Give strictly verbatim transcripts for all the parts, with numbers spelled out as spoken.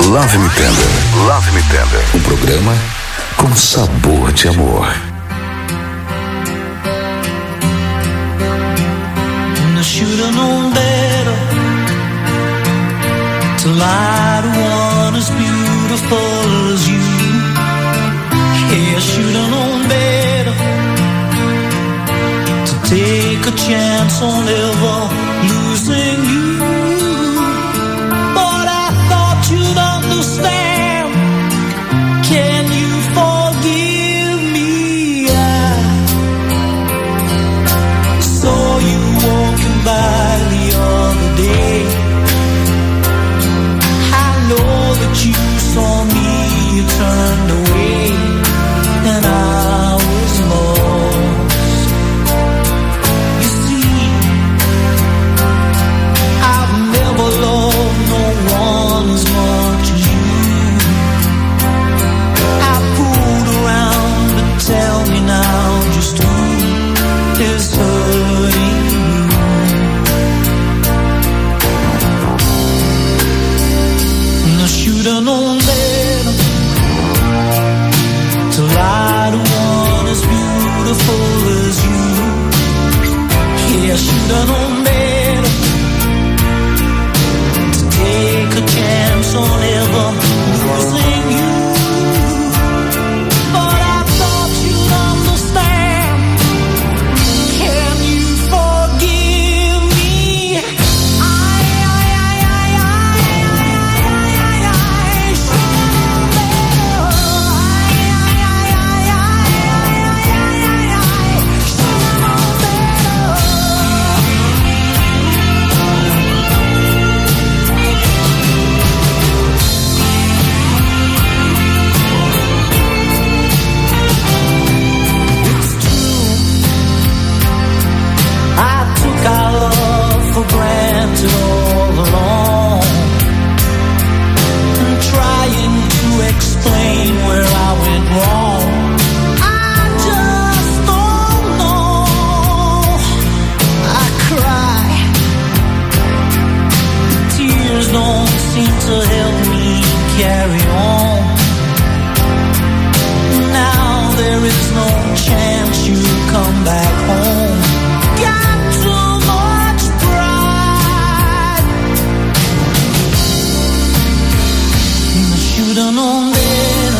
Love Me Tender. Love Me Tender. Um programa com sabor de amor. I should've known better to lie to one as beautiful as you. Yeah, I should've known better to take a chance on ever losing you. But I thought you'd understand. Can you forgive me? I saw you walking by the other day. I know that you saw me, you turned away, and I was lost. You see, I've never loved no one as much as you. I fooled around, but tell me now just who is hurting you. And I should've known better to lie to one as beautiful as you. Yeah, I should've known better to take a chance on ever losing you. But I thought you'd understand. Can you forgive me? I, I, I, I, I, I, I, I should've known better. I, I, I, I, I, I, I should've known better. It's true, I took our love for granted all along, and trying to explain where I went wrong. I just don't know. I cry, tears don't seem to help me carry on. Now there is no chance you'll come back home. Got too much pride, and I should've known better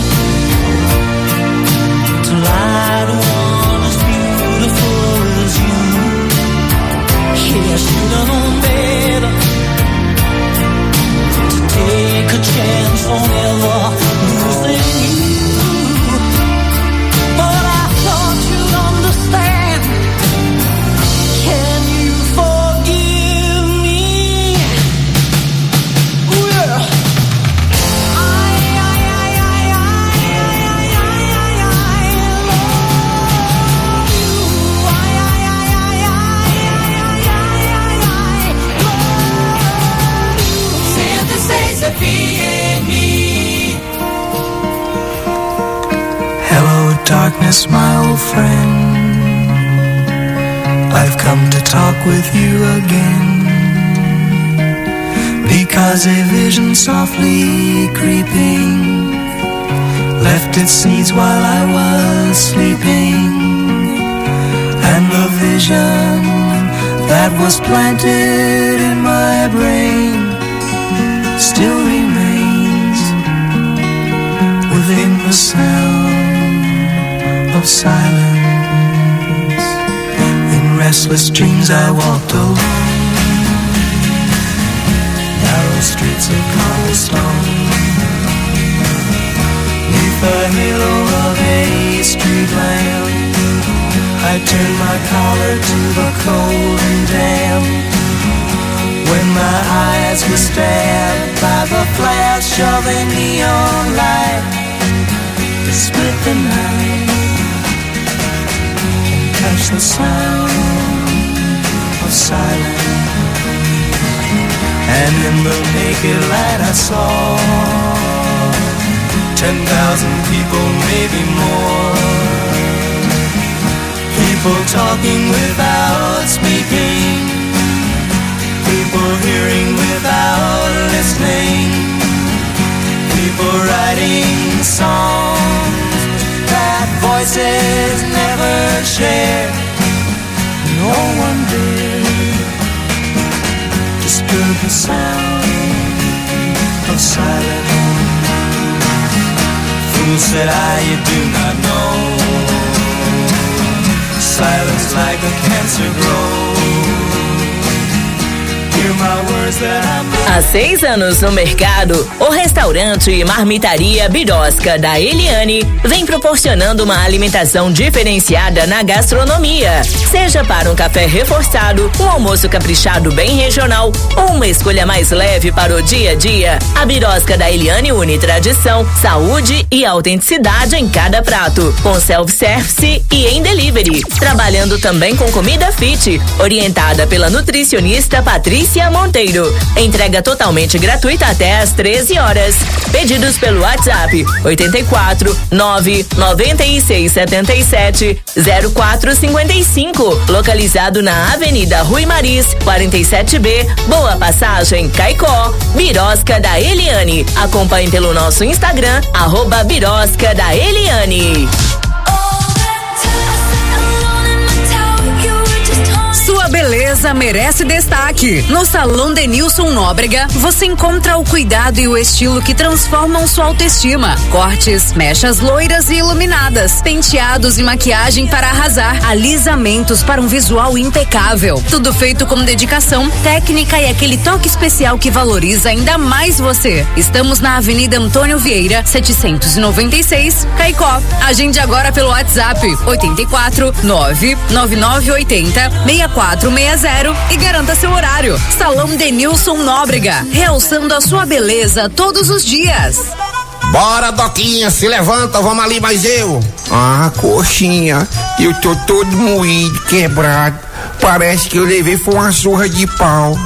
to lie to one as beautiful as you. Yeah, I should've known better to take a chance on ever losing you. But I thought you'd understand. Can you forgive me? Well, I, I, I, I, I, I, I, I, I love you. I, I, I, I, I, I, I, I, love you. Santa Sei and me. Hello, darkness, my old friend. I've come to talk with you again, because a vision softly creeping left its seeds while I was sleeping, and the vision that was planted in my brain still remains within the sound of silence. In restless dreams I walked alone narrow streets of cobblestone, neath the halo of a street lamp. I turned my collar to the cold and damp, when my eyes were stabbed by the flash of a neon light that split the night and touched the sound of silence. And in the naked light I saw ten thousand people, maybe more, people talking without speaking, people hearing without listening, songs that voices never share. No one did disturb the sound of silence. Fool said I, you do not know. Silence like a cancer grows. Hear my words that I'm Há seis anos no mercado, o restaurante e marmitaria Birosca da Eliane vem proporcionando uma alimentação diferenciada na gastronomia. Seja para um café reforçado, um almoço caprichado bem regional ou uma escolha mais leve para o dia a dia, a Birosca da Eliane une tradição, saúde e autenticidade em cada prato, com self-service e em delivery. Trabalhando também com comida fit, orientada pela nutricionista Patrícia Monteiro. Entrega totalmente gratuita até às treze horas. Pedidos pelo WhatsApp oito quatro nove nove seis sete sete zero quatro cinco cinco, localizado na Avenida Rui Maris, quarenta e sete B, Boa Passagem, Caicó. Birosca da Eliane. Acompanhe pelo nosso Instagram, arroba Birosca da Eliane. Sua beleza merece destaque. No Salão Denilson Nóbrega, você encontra o cuidado e o estilo que transformam sua autoestima. Cortes, mechas loiras e iluminadas, penteados e maquiagem para arrasar, alisamentos para um visual impecável. Tudo feito com dedicação, técnica e aquele toque especial que valoriza ainda mais você. Estamos na Avenida Antônio Vieira, setecentos e noventa e seis, Caicó. Agende agora pelo WhatsApp oito quatro nove nove nove oito zero seis quatro seis zero e garanta seu horário. Salão Denilson Nóbrega, realçando a sua beleza todos os dias. Bora, Doquinha, se levanta, vamos ali mais eu. Ah, coxinha, eu tô todo moído, quebrado. Parece que eu levei foi uma surra de pau.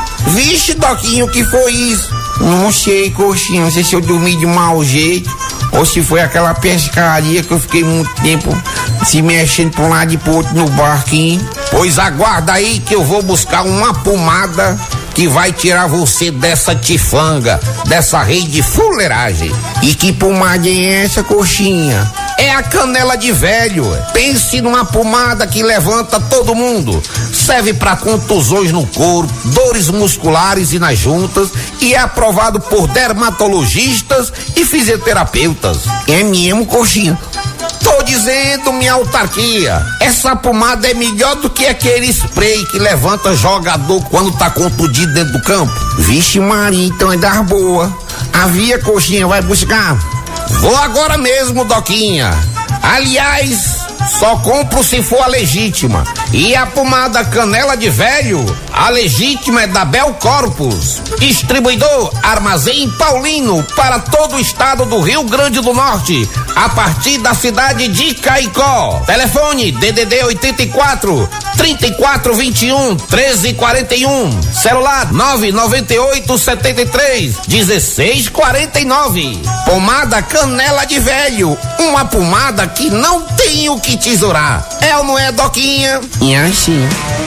Vixe, Doquinha, o que foi isso? Não sei, coxinha, não sei se eu dormi de mau jeito ou se foi aquela pescaria que eu fiquei muito tempo se mexendo pra um lado e pro outro no barquinho. Pois aguarda aí que eu vou buscar uma pomada que vai tirar você dessa tifanga, dessa rede de fuleiragem. E que pomada é essa, coxinha? É a canela de velho. Pense numa pomada que levanta todo mundo. Serve para contusões no corpo, dores musculares e nas juntas e é aprovado por dermatologistas e fisioterapeutas. É mesmo, coxinha? Tô dizendo, minha autarquia, essa pomada é melhor do que aquele spray que levanta jogador quando tá contundido dentro do campo. Vixe Maria, então é das boa. Havia, coxinha, vai buscar? Vou agora mesmo, Doquinha. Aliás, só compro se for a legítima. E a pomada canela de velho, a legítima é da Bel Corpus. Distribuidor Armazém Paulino para todo o estado do Rio Grande do Norte, a partir da cidade de Caicó. Telefone D D D oitenta e quatro, trinta e quatro, vinte e um, treze, quarenta e um. Celular nove nove oito, setenta e três, dezesseis, quarenta e nove. Pomada canela de velho, uma pomada que não tem o que tesourar. É ou não é, Doquinha? E assim.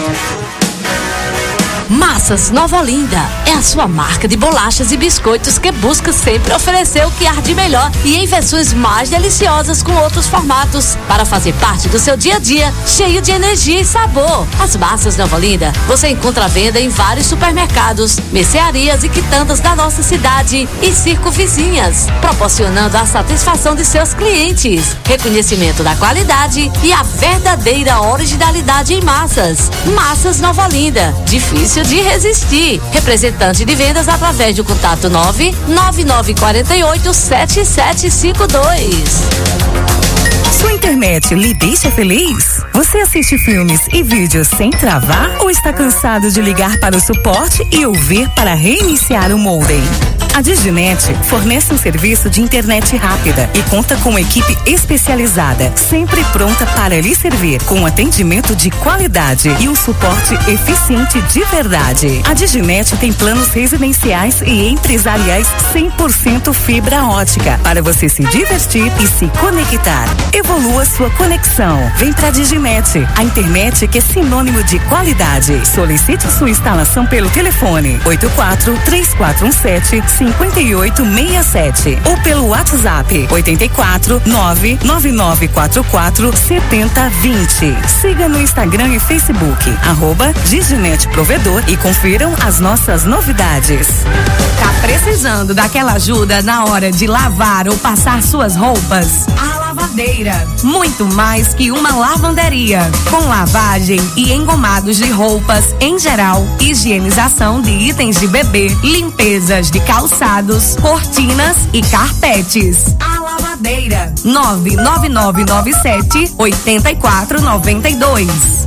Massas Nova Olinda é a sua marca de bolachas e biscoitos que busca sempre oferecer o que há de melhor e em versões mais deliciosas com outros formatos para fazer parte do seu dia a dia cheio de energia e sabor. As Massas Nova Olinda você encontra à venda em vários supermercados, mercearias e quitandas da nossa cidade e circunvizinhas, proporcionando a satisfação de seus clientes, reconhecimento da qualidade e a verdadeira originalidade em massas. Massas Nova Olinda, difícil de resistir. Representante de vendas através do contato nove nove nove quatro oito, sete sete cinco dois. Sua internet lhe deixa feliz? Você assiste filmes e vídeos sem travar ou está cansado de ligar para o suporte e ouvir para reiniciar o modem? A Diginet fornece um serviço de internet rápida e conta com uma equipe especializada, sempre pronta para lhe servir, com atendimento de qualidade e um suporte eficiente de verdade. A Diginet tem planos residenciais e empresariais cem por cento fibra ótica para você se divertir e se conectar. Evolua sua conexão. Vem pra Diginet, a internet que é sinônimo de qualidade. Solicite sua instalação pelo telefone oito quatro três quatro um sete, cinco cinco oito seis sete ou pelo WhatsApp oito quatro nove nove nove quatro quatro sete zero dois zero. Siga no Instagram e Facebook, arroba Diginet Provedor e confiram as nossas novidades. Tá precisando daquela ajuda na hora de lavar ou passar suas roupas? A Lavadeira, muito mais que uma lavanderia, com lavagem e engomados de roupas em geral, higienização de itens de bebê, limpezas de calçados, cortinas e carpetes. A Lavadeira, nove nove nove nove sete oito quatro nove dois.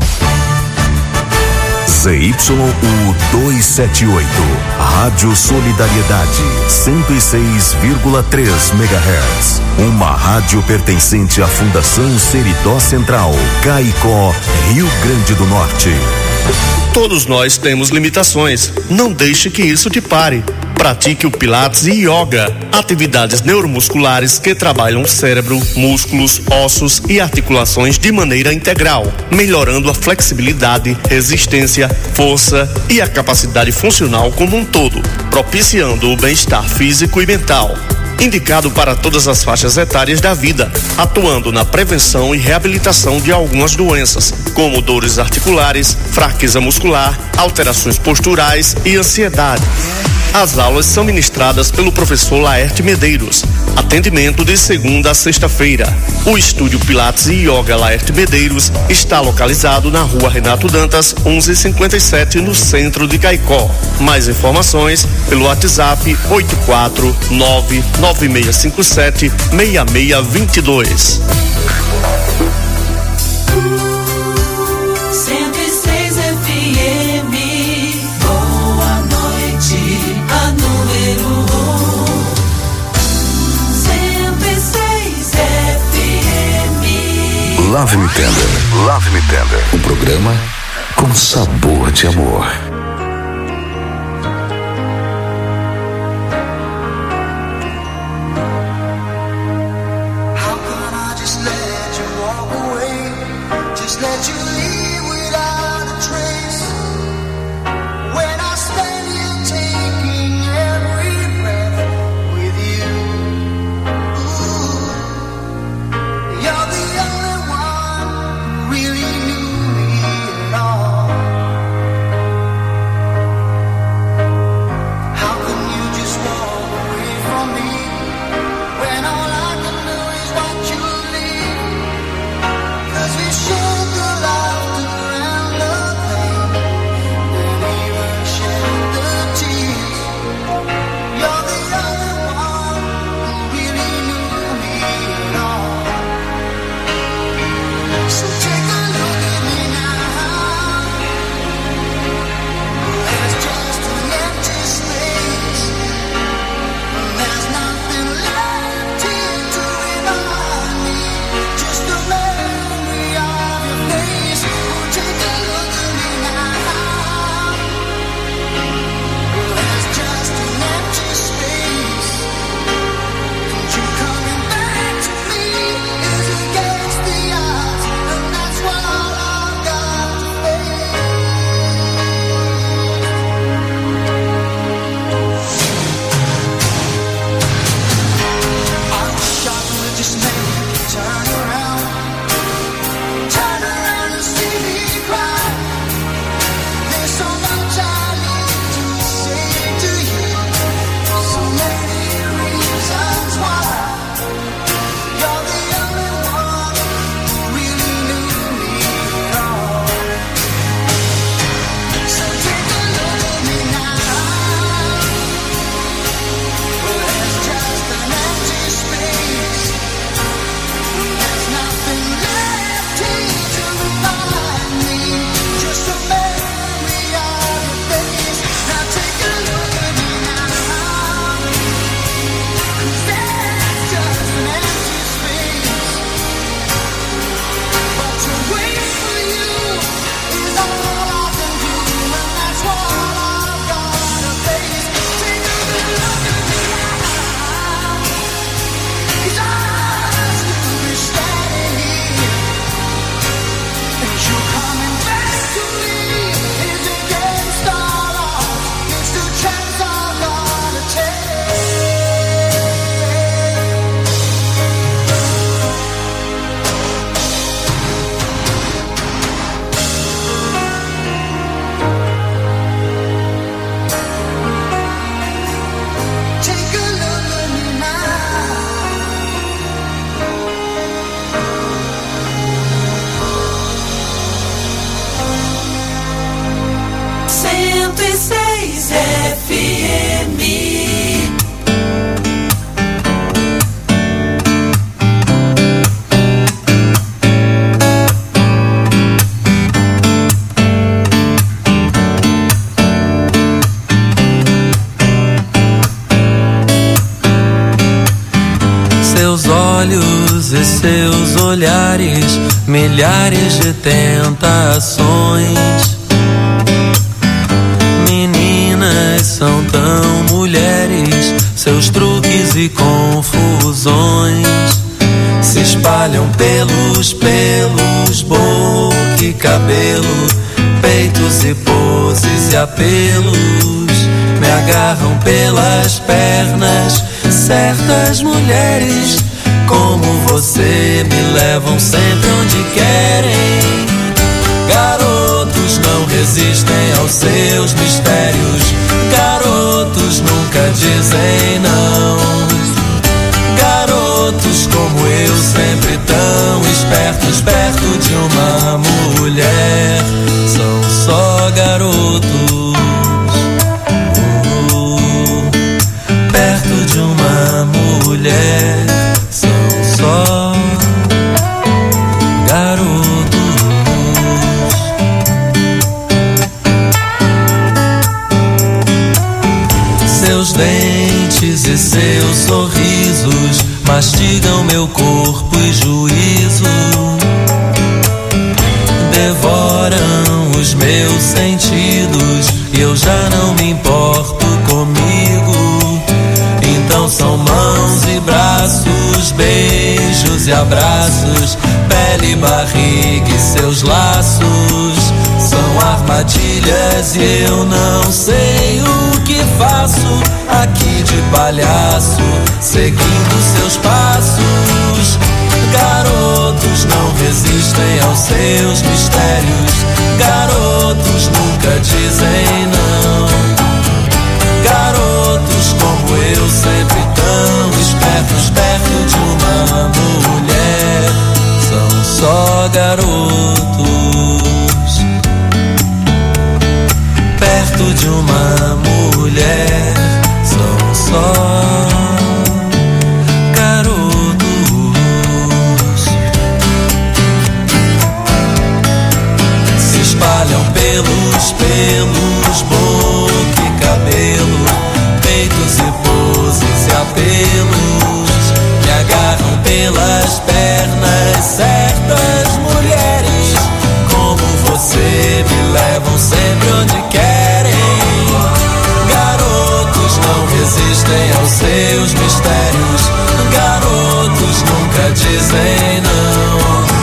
Z Y U duzentos e setenta e oito, Rádio Solidariedade, cento e seis vírgula três megahertz. Uma rádio pertencente à Fundação Seridó Central, Caicó, Rio Grande do Norte. Todos nós temos limitações. Não deixe que isso te pare. Pratique o Pilates e Yoga, atividades neuromusculares que trabalham o cérebro, músculos, ossos e articulações de maneira integral, melhorando a flexibilidade, resistência, força e a capacidade funcional como um todo, propiciando o bem-estar físico e mental. Indicado para todas as faixas etárias da vida, atuando na prevenção e reabilitação de algumas doenças, como dores articulares, fraqueza muscular, alterações posturais e ansiedade. As aulas são ministradas pelo professor Laerte Medeiros. Atendimento de segunda a sexta-feira. O estúdio Pilates e Yoga Laerte Medeiros está localizado na rua Renato Dantas, onze cinquenta e sete, no centro de Caicó. Mais informações pelo WhatsApp oito quatro nove nove seis cinco sete seis seis dois dois. cento e seis F M, boa noite, a número um. cento e seis F M. Love Me Tender, Love Me Tender, um programa com sabor de amor. olhos e seus olhares, milhares de tentações. Meninas são tão mulheres, seus truques e confusões se espalham pelos pelos, boca e cabelo, peitos e poses e apelos. Me agarram pelas pernas, certas mulheres como você me levam sempre onde querem. Garotos não resistem aos seus mistérios, garotos nunca dizem não. Garotos como eu, sempre tão espertos, perto de uma mulher, são só garotos. Uh, perto de uma mulher, são só garotos. Seus dentes e seus sorrisos mastigam meu corpo e juízo, devoram os meus sentidos e eu já não me importo comigo. Então são mãos e braços, beijos e abraços, pele e barriga e seus laços. São armadilhas e eu não sei o que faço aqui de palhaço, seguindo seus passos. Garotos não resistem aos seus mistérios, garotos nunca dizem não. Garotos como eu, sempre tão espertos, perto de uma mulher, são só garotos. Perto de uma mulher, são só garotos. Se espalham pelos pelos, boca e cabelo, peitos e poses e apelos. Me agarram pelas pernas, certas mulheres como você me levam sempre onde querem. Garotos não resistem aos seus mistérios, garotos nunca dizem não.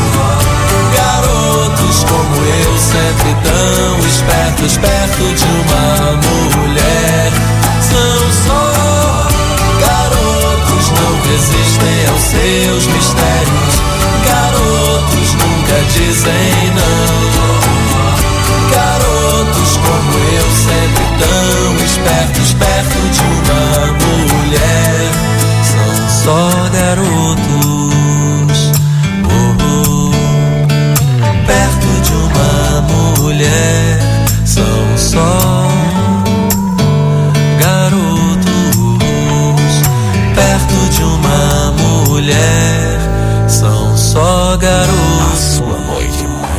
Garotos como eu, sempre tão espertos, perto de uma mulher, são só garotos, não resistem aos seus mistérios, garotos nunca dizem não. Garotos como eu, sempre tão espertos, perto de uma mulher, são só garotos. Oh, oh. Perto de uma mulher, são só garotos. Perto de uma mulher, são só garotos. A sua noite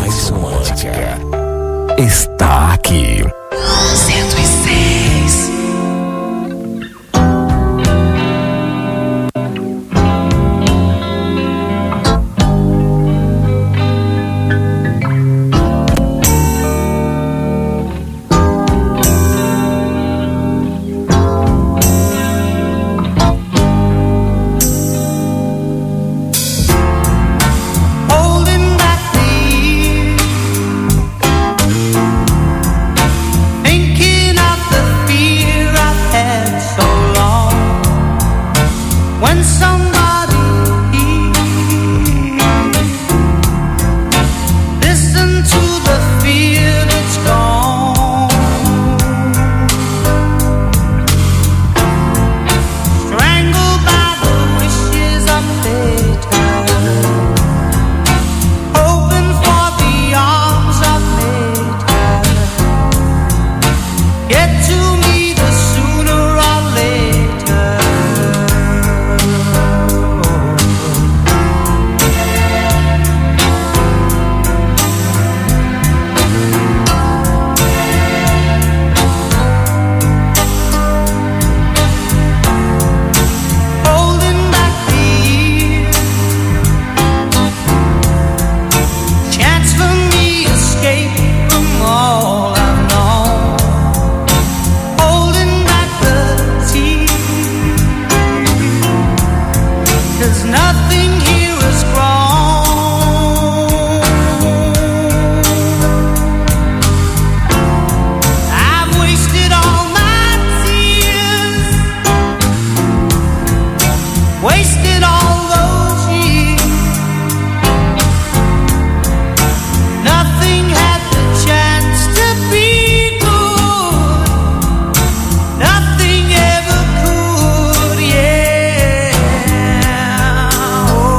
Nothing ever could, yeah. Oh.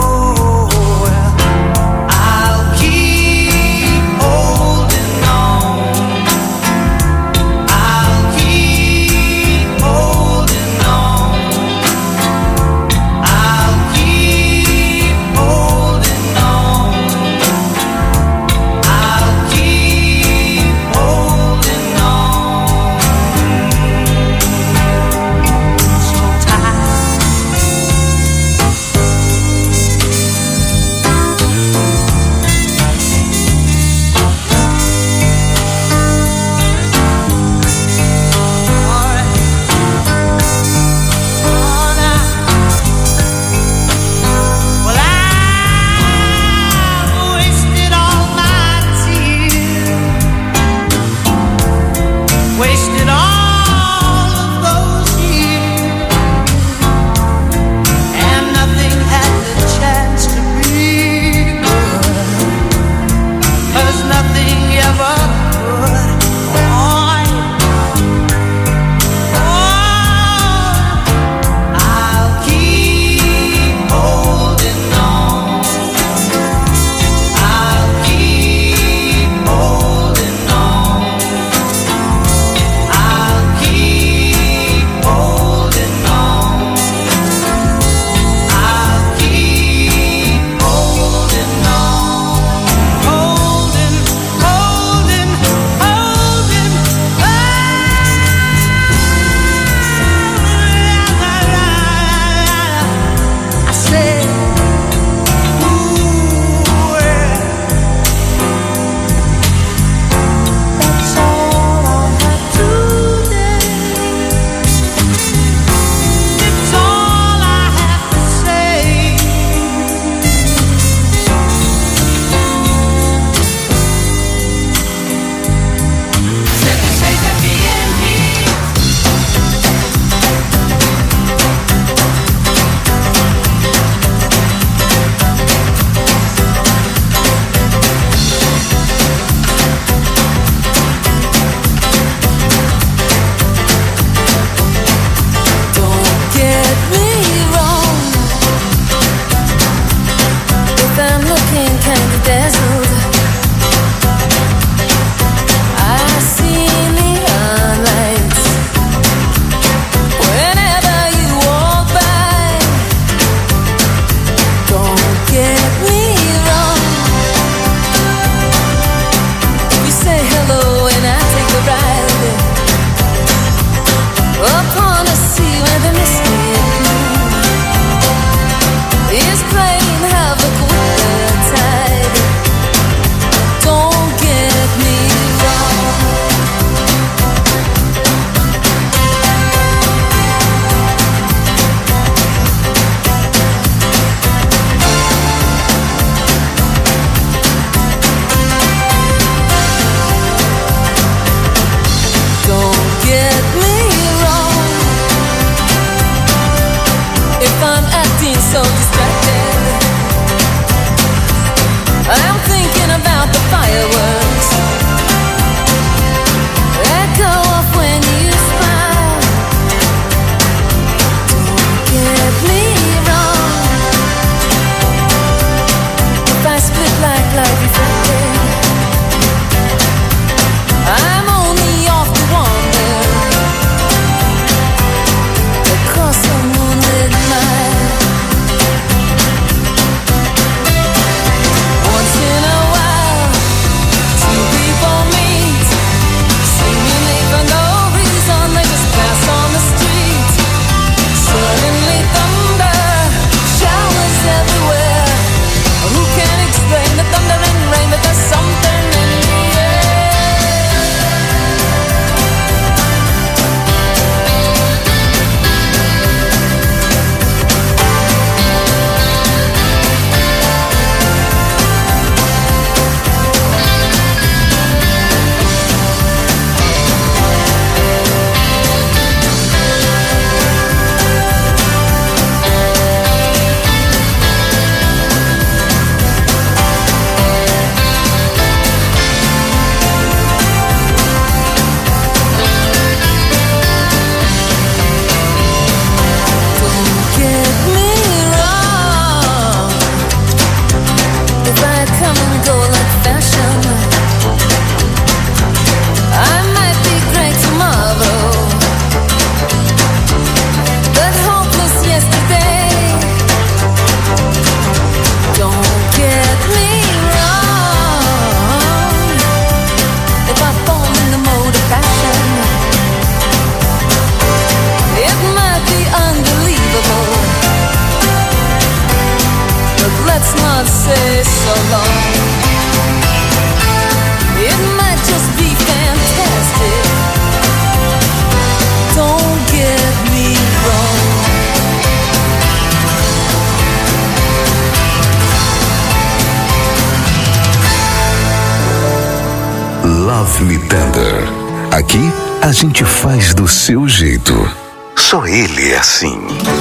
Me Tender. Aqui a gente faz do seu jeito. Só ele é assim.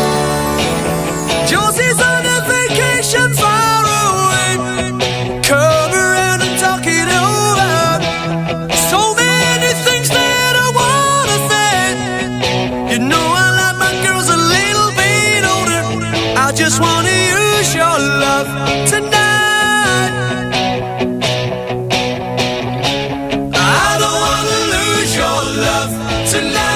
Josie's on a vacation far away. Come around and talk it over. So many things that I wanna say. You know I like my girls a little bit older. I just wanna use your love tonight. I don't wanna lose your love tonight.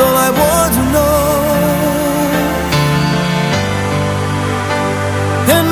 And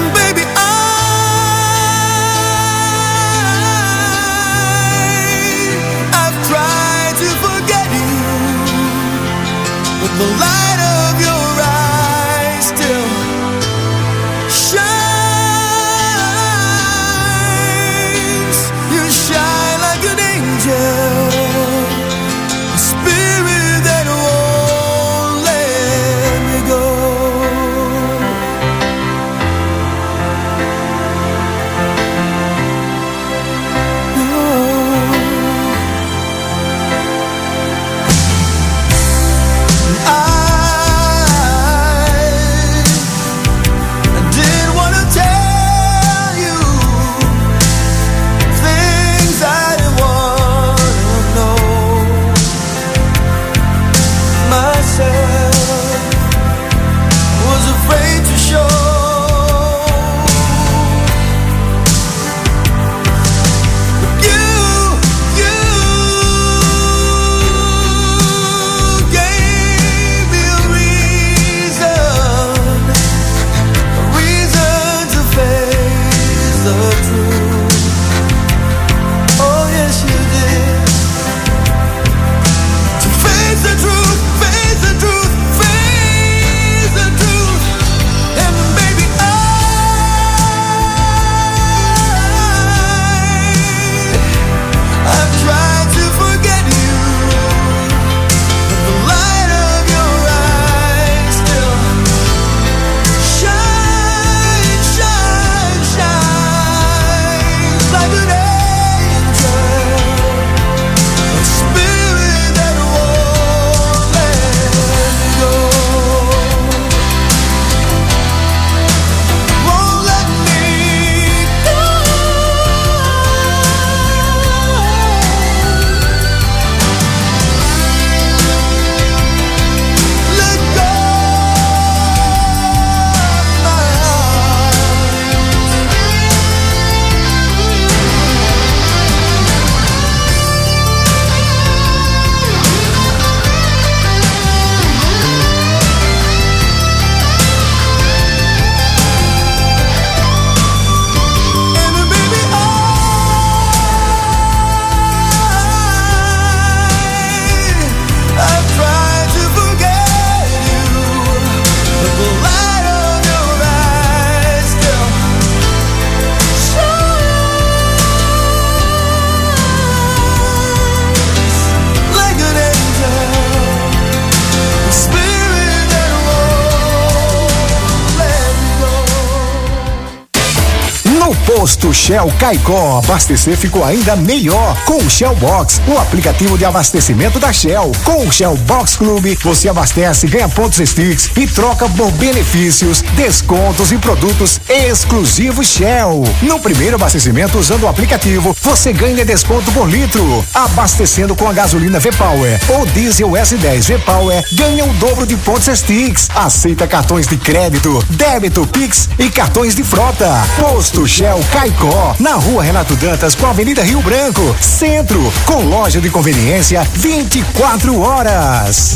Posto Shell Caicó, abastecer ficou ainda melhor com o Shell Box, o aplicativo de abastecimento da Shell. Com o Shell Box Clube, você abastece, ganha pontos Sticks e troca por benefícios, descontos e produtos exclusivos Shell. No primeiro abastecimento usando o aplicativo, você ganha desconto por litro. Abastecendo com a gasolina V-Power ou diesel S dez V-Power, ganha o dobro de pontos Sticks. Aceita cartões de crédito, débito, Pix e cartões de frota. Posto Shell Caicó, na rua Renato Dantas com a Avenida Rio Branco, Centro, com loja de conveniência vinte e quatro horas.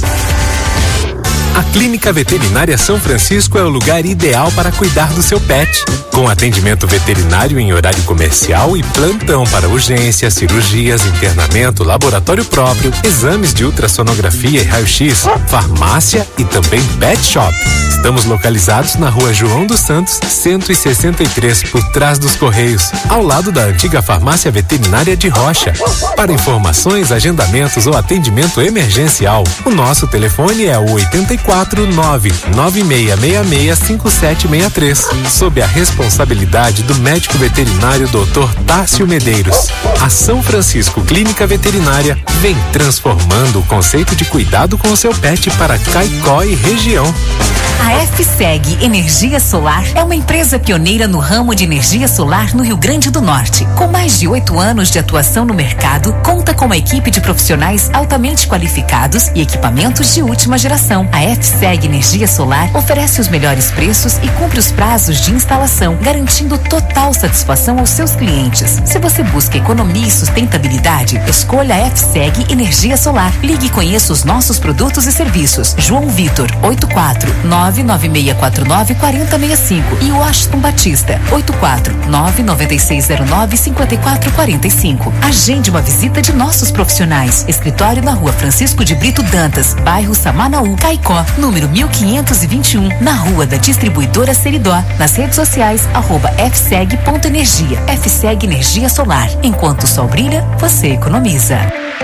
A Clínica Veterinária São Francisco é o lugar ideal para cuidar do seu pet. Com atendimento veterinário em horário comercial e plantão para urgências, cirurgias, internamento, laboratório próprio, exames de ultrassonografia e raio-x, farmácia e também pet shop. Estamos localizados na rua João dos Santos, cento e sessenta e três, por trás dos Correios, ao lado da antiga farmácia veterinária de Rocha. Para informações, agendamentos ou atendimento emergencial, o nosso telefone é o oitenta e quatro, nove nove seis seis seis, cinco sete seis três, sob a responsabilidade do médico veterinário doutor Tássio Medeiros. A São Francisco Clínica Veterinária vem transformando o conceito de cuidado com o seu pet para Caicó e região. A F S E G Energia Solar é uma empresa pioneira no ramo de energia solar no Rio Grande do Norte. Com mais de oito anos de atuação no mercado, conta com uma equipe de profissionais altamente qualificados e equipamentos de última geração. A F S E G Energia Solar oferece os melhores preços e cumpre os prazos de instalação, garantindo total satisfação aos seus clientes. Se você busca economia e sustentabilidade, escolha a F S E G Energia Solar. Ligue e conheça os nossos produtos e serviços. João Vitor, oito quatro nove nove seis quatro nove, quatro zero seis cinco e Washington Batista, oito quatro nove nove seis zero nove, cinco quatro quatro cinco. Agende uma visita de nossos profissionais. Escritório na rua Francisco de Brito Dantas, bairro Samanaú, Caicó, número mil quinhentos e vinte e um, na rua da distribuidora Seridó. Nas redes sociais, arroba fseg ponto energia. F S E G Energia Solar. Enquanto o sol brilha, você economiza.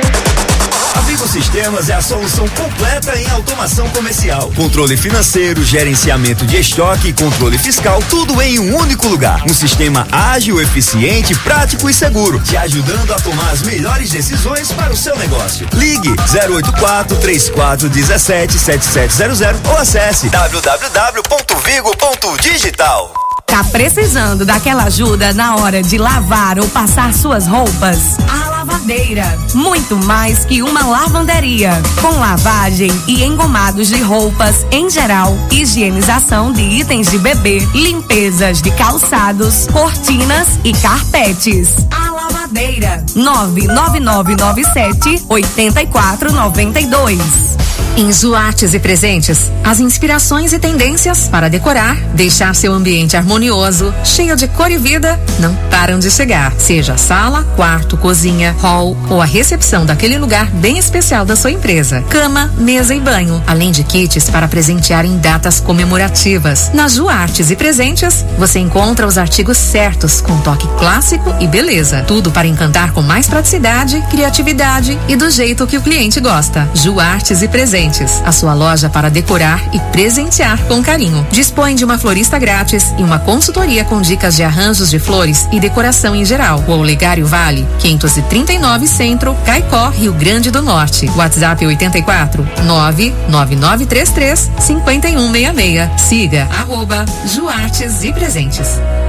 A Vivo Sistemas é a solução completa em automação comercial. Controle financeiro, gerenciamento de estoque e controle fiscal, tudo em um único lugar. Um sistema ágil, eficiente, prático e seguro, te ajudando a tomar as melhores decisões para o seu negócio. Ligue zero oito quatro, três quatro um sete, sete sete zero zero ou acesse w w w ponto vigo ponto digital. Tá precisando daquela ajuda na hora de lavar ou passar suas roupas? A Lavadeira, muito mais que uma lavanderia, com lavagem e engomados de roupas em geral, higienização de itens de bebê, limpezas de calçados, cortinas e carpetes. A Lavadeira, nove nove nove nove sete, oito quatro nove dois. Enzo Artes e Presentes, as inspirações e tendências para decorar, deixar seu ambiente harmonioso, cheio de cor e vida, não param de chegar. Seja a sala, quarto, cozinha, hall ou a recepção daquele lugar bem especial da sua empresa. Cama, mesa e banho, além de kits para presentear em datas comemorativas. Na Ju Artes e Presentes, você encontra os artigos certos com toque clássico e beleza. Tudo para encantar com mais praticidade, criatividade e do jeito que o cliente gosta. Ju Artes e Presentes, a sua loja para decorar e presentear com carinho. Dispõe de uma florista grátis e uma consultoria com dicas de arranjos de flores e decoração em geral. O Olegário Vale, quinhentos e trinta e nove Centro, Caicó, Rio Grande do Norte. WhatsApp oitenta e quatro, nove nove nove três três, cinco um seis seis. Siga arroba Ju Artes e Presentes.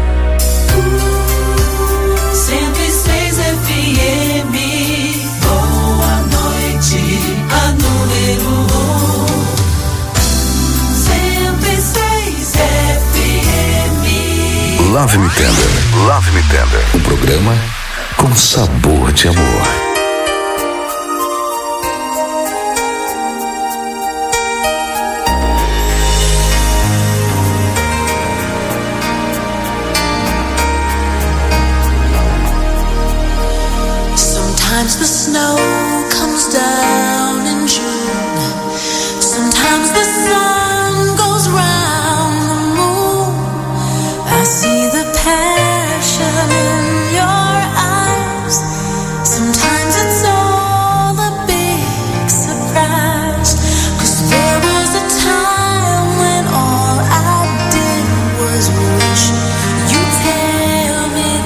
cento e seis F M, boa noite, a número um. cento e seis F M. Love Me Tender, Love Me Tender, um programa com sabor de amor. Sometimes the snow comes down in June. Sometimes the sun goes round the moon. I see the passion in your eyes. Sometimes it's all a big surprise. 'Cause there was a time when all I did was wish you'd tell me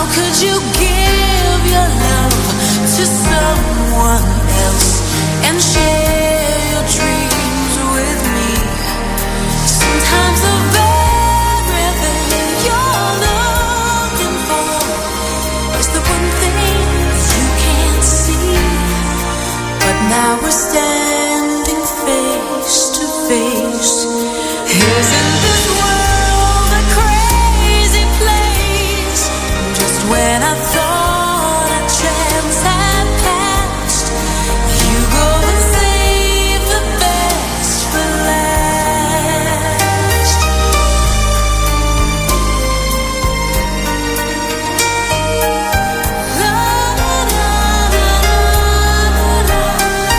How could you give your love to someone else and share your dreams with me? Sometimes the very thing you're looking for is the one thing you can't see. But now we're standing face to face. Isn't this world a crazy place? Just when I thought a chance had passed, you go and save the best for last. La, la, la, la, la, la.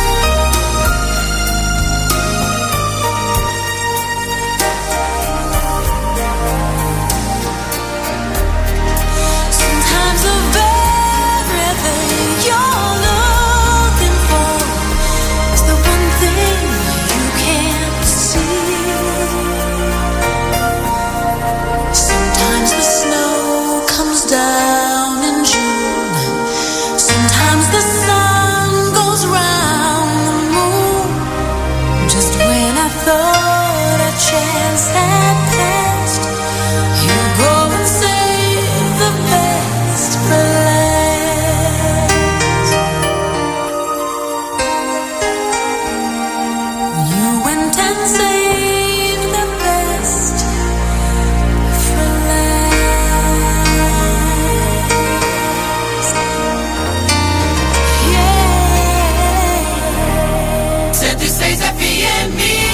Sometimes the very thing you're looking for is the one thing you can't see. Sometimes the snow comes down in June. Sometimes the sun goes round the moon. Just when I thought a chance had passed, you go and save the best for last. You went and saved the best for last. Yeah. cento e seis F M.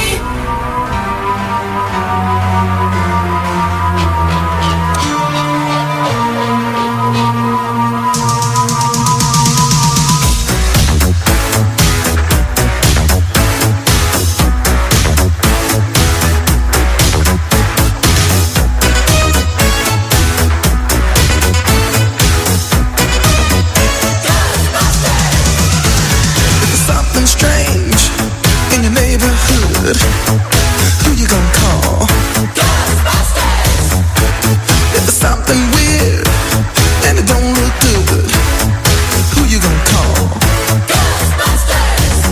Something strange in your neighborhood. Who you gonna call? Ghostbusters! If there's something weird and it don't look good, who you gonna call? Ghostbusters!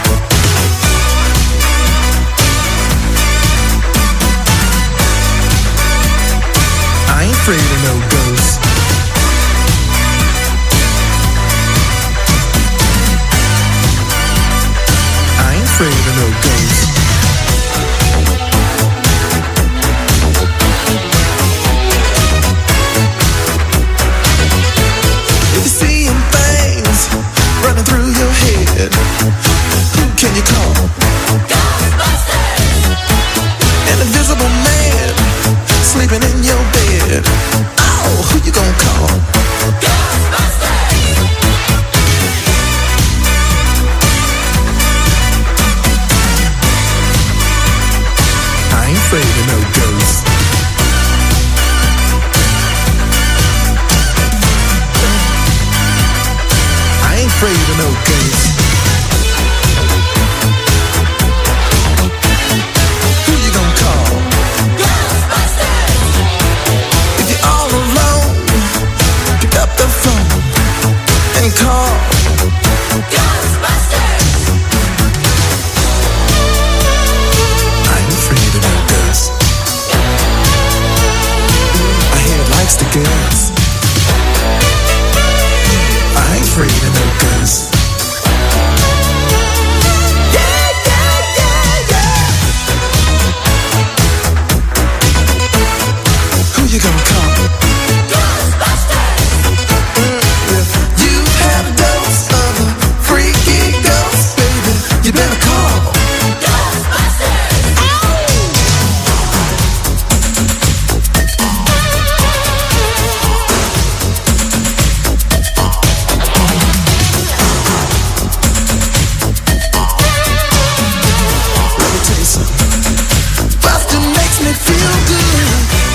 I ain't afraid of no ghosts. I ain't afraid of no ghosts. If you're seeing things running through your head, who can you call? Ghostbusters! An invisible man sleeping in your bed. Oh, who you gonna call? Ghostbusters! I ain't afraid of no ghosts. I ain't afraid of no ghosts. Who you gonna call? Ghostbusters! If you're all alone, pick up the phone and call. Ghostbusters! I ain't afraid of no ghosts. I hear it likes the girls. I ain't afraid of no ghosts. Yeah, yeah, yeah, yeah. Who you gonna call? Ghostbusters! Mm, if you have a dose of a freaky ghost, baby, you better call. Ghostbusters! Let me tell you something. Buster makes me feel good.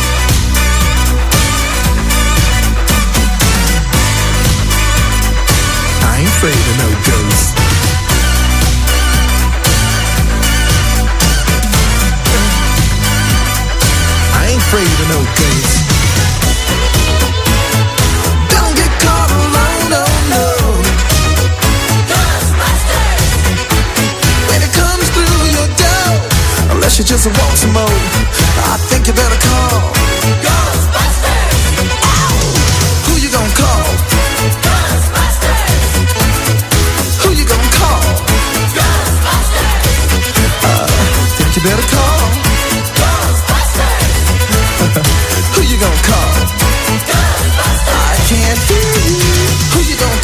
I ain't afraid of no ghosts. I ain't afraid of no ghosts. she just wants some more. I think you better call Ghostbusters. Ow! Who you gonna call? Ghostbusters. Who you gonna call? Ghostbusters. I think you better call Ghostbusters. Who you gonna call? Ghostbusters. I can't hear you. Who you gonna